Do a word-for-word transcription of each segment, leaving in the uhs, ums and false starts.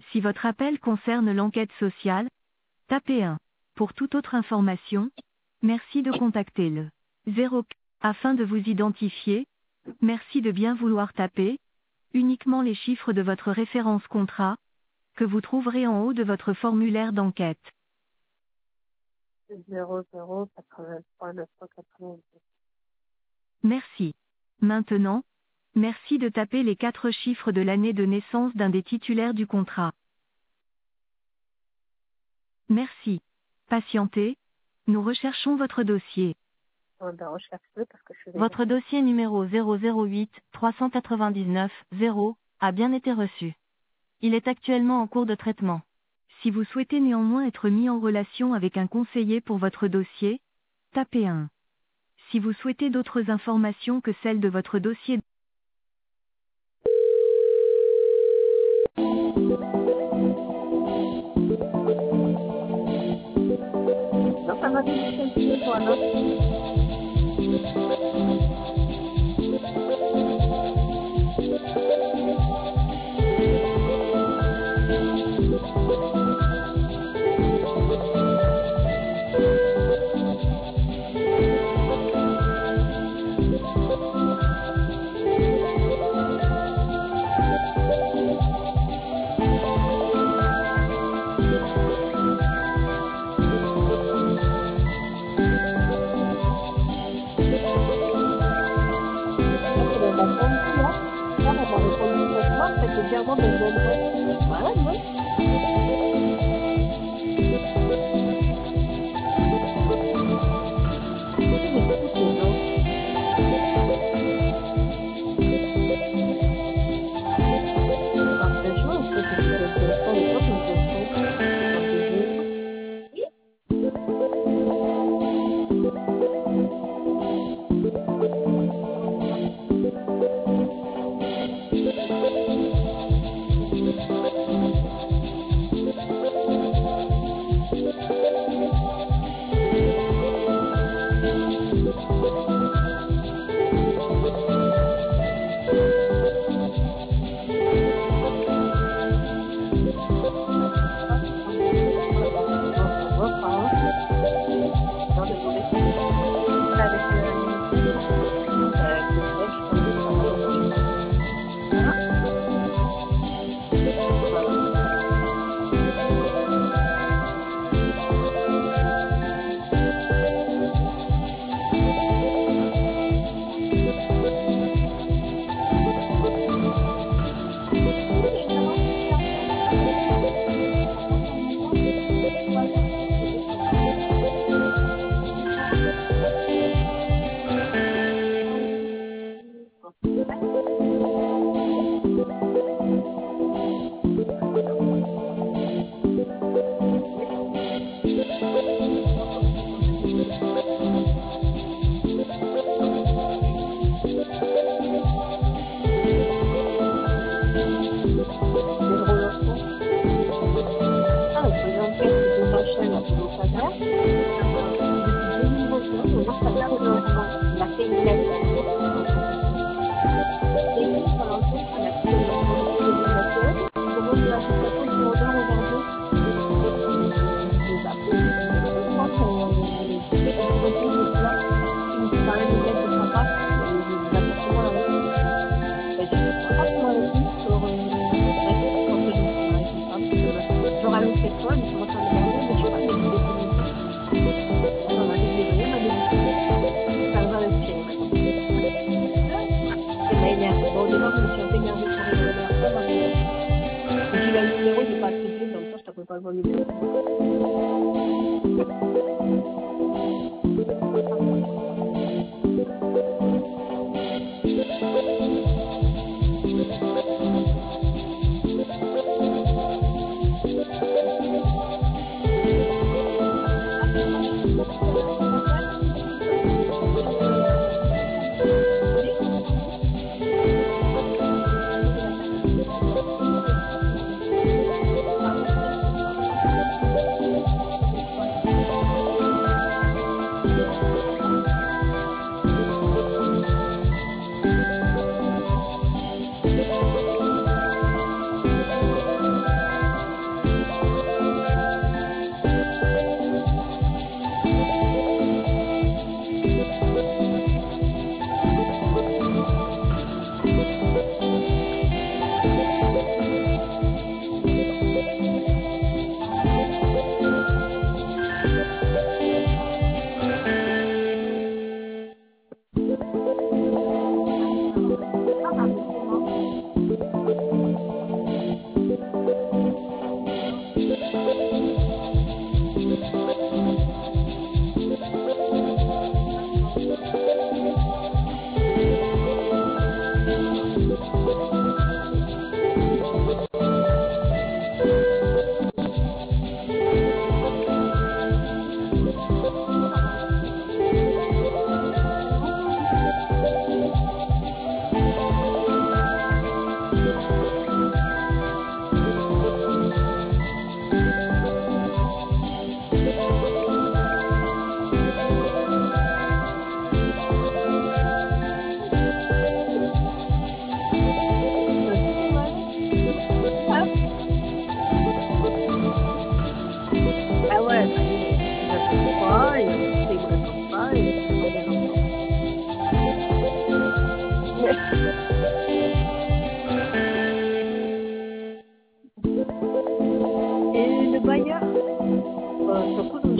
Si votre appel concerne l'enquête sociale, tapez un. Pour toute autre information, merci de contacter le zéro. Afin de vous identifier, merci de bien vouloir taper uniquement les chiffres de votre référence contrat, que vous trouverez en haut de votre formulaire d'enquête. zéro zéro quatre-vingt-trois neuf cent quatre-vingt-dix. Merci. Maintenant, merci de taper les quatre chiffres de l'année de naissance d'un des titulaires du contrat. Merci. Patientez, nous recherchons votre dossier. On va rechercher parce que je suis Votre dossier numéro zéro zéro huit trois cent quatre-vingt-dix-neuf zéro a bien été reçu. Il est actuellement en cours de traitement. Si vous souhaitez néanmoins être mis en relation avec un conseiller pour votre dossier, tapez un. Si vous souhaitez d'autres informations que celles de votre dossier, Non, ça va bien, toi, non? C'est clairement de bonne voilà, oui.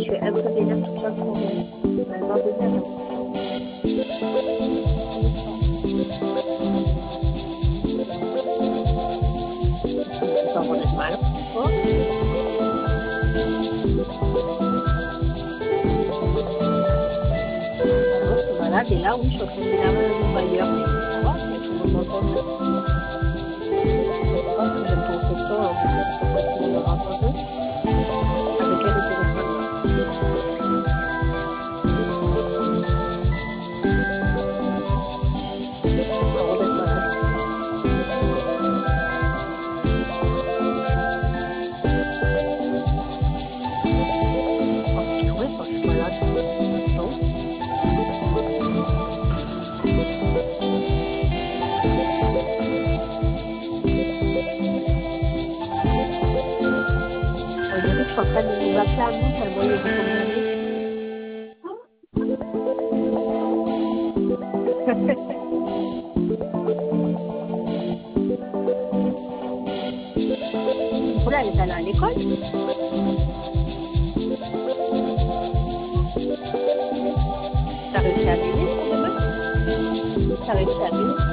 je suis un peu vénère toute la journée. Elle va venir. C'est pas vraiment mal. Voilà, et là, oui, je suis en train de m'énerver avec mon bailleur, mais ça va, mais tout le monde m'entend. Je pense que j'aime ton photo, en fait, je pense que tout le monde aura entendu. Avec elle au téléphone. Alors, on est malade. Oh, je trouvais quand je suis malade. Non. On dirait que je suis en train de nous appeler à nous tellement il y a des combinaisons. Voilà, elle est allée à l'école. T'as réussi à m'aider pour demain? T'as réussi à m'aider?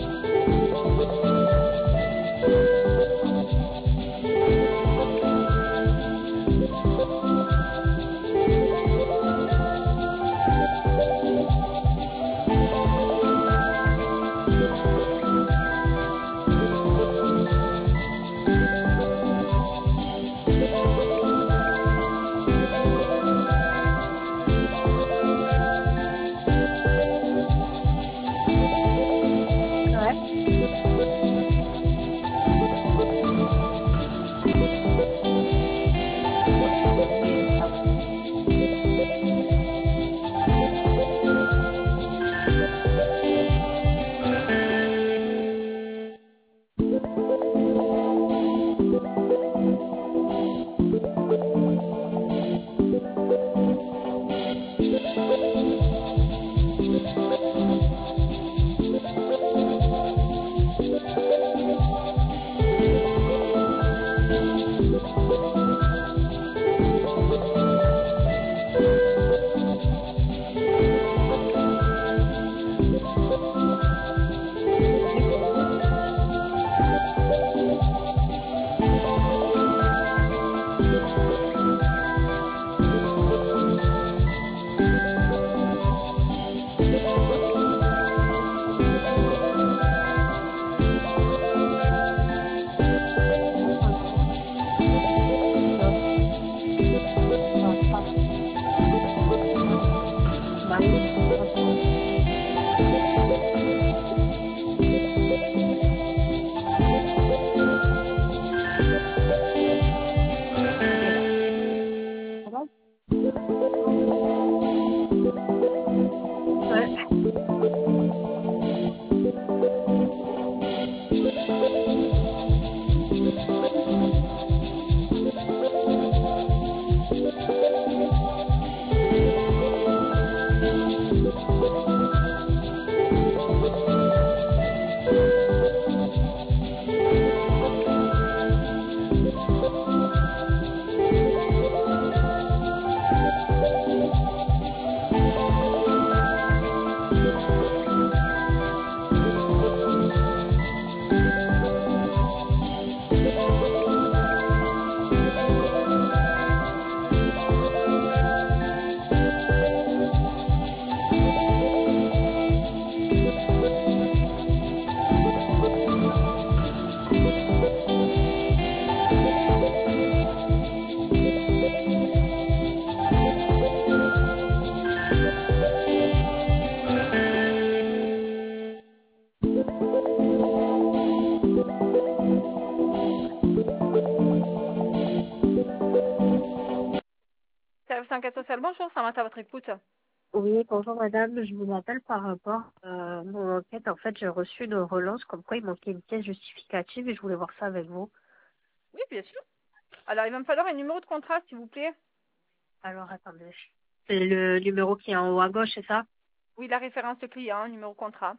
Service enquête sociale, bonjour, ça va à votre écoute. Oui, bonjour madame, je vous appelle par rapport à euh, mon enquête. En fait, j'ai reçu une relance comme quoi il manquait une pièce justificative et je voulais voir ça avec vous. Oui, bien sûr. Alors, il va me falloir un numéro de contrat, s'il vous plaît. Alors, attendez. C'est le numéro qui est en haut à gauche, c'est ça? Oui, la référence de client, numéro contrat.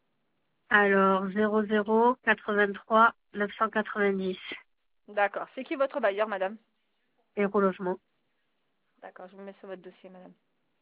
Alors, zéro zéro quatre-vingt-trois neuf cent quatre-vingt-dix. D'accord. C'est qui votre bailleur, madame? Héros Logement. D'accord, je me mets sur votre dossier, madame.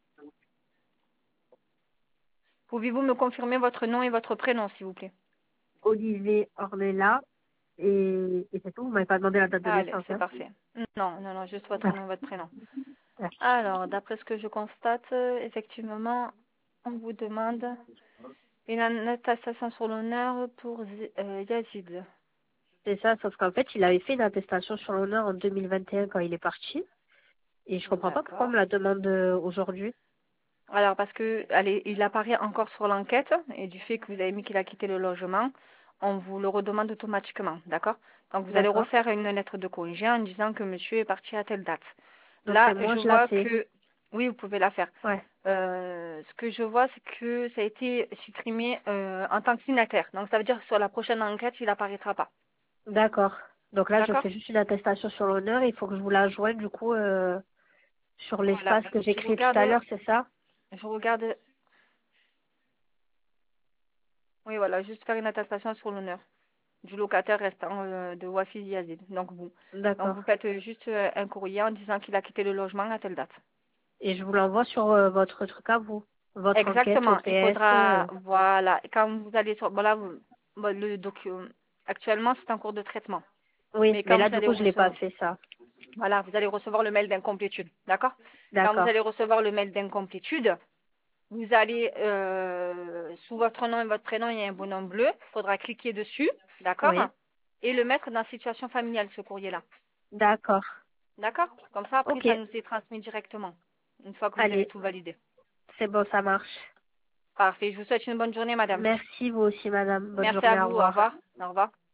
Pouvez-vous me confirmer votre nom et votre prénom, s'il vous plaît? Olivier Ornella. Et, et c'est tout, vous m'avez pas demandé la date de Allez, naissance. c'est Hein. parfait. Non, non, non, juste votre Ah, nom et votre prénom. ah. Alors, d'après ce que je constate, euh, effectivement, on vous demande une attestation sur l'honneur pour Zi- euh, Yazid. C'est ça, sauf qu'en fait, il avait fait une attestation sur l'honneur en deux mille vingt et un quand il est parti. Et je comprends pas pourquoi on D'accord. me la demande euh, aujourd'hui. Alors, parce que allez, il apparaît encore sur l'enquête, et du fait que vous avez mis qu'il a quitté le logement, on vous le redemande automatiquement, d'accord? Donc, vous allez D'accord. refaire une lettre de congé en disant que monsieur est parti à telle date. Donc Là, c'est moi, je je la vois fais. que, oui, vous pouvez la faire. Ouais. Euh, ce que je vois, c'est que ça a été supprimé euh, en tant que signataire. Donc, ça veut dire que sur la prochaine enquête, il apparaîtra pas. D'accord. Donc là, je D'accord? fais juste une attestation sur l'honneur. Il faut que je vous la joigne, du coup, euh, sur Voilà. l'espace que j'ai Je créé tout à regarde, l'heure, c'est ça? je regarde, oui, voilà, juste faire une attestation sur l'honneur du locataire restant euh, de Wafi Yazid. Donc vous, donc D'accord. vous faites euh, juste euh, un courrier en disant qu'il a quitté le logement à telle date. Et je vous l'envoie sur euh, votre truc à vous. Votre enquête Exactement. au P Il S. faudra, euh. voilà, quand vous allez sur, voilà, vous- bon, le document, actuellement c'est en cours de traitement. Oui, Mais mais quand là, vous du allez coup, je l'ai pas recevoir, fait, ça. voilà, vous allez recevoir le mail d'incomplétude, d'accord? Quand vous D'accord. allez recevoir le mail d'incomplétude, vous allez, euh, sous votre nom et votre prénom, il y a un bonhomme bleu. Il faudra cliquer dessus, d'accord? Oui. Et le mettre dans situation familiale, ce courrier-là. D'accord. D'accord? Comme ça, après, Ok. ça nous est transmis directement, une fois que vous avez Allez, tout validé. c'est bon, ça marche. Parfait. Je vous souhaite une bonne journée, madame. Merci, vous aussi, madame. Bonne Merci journée, à au vous. Au revoir. revoir. Au revoir.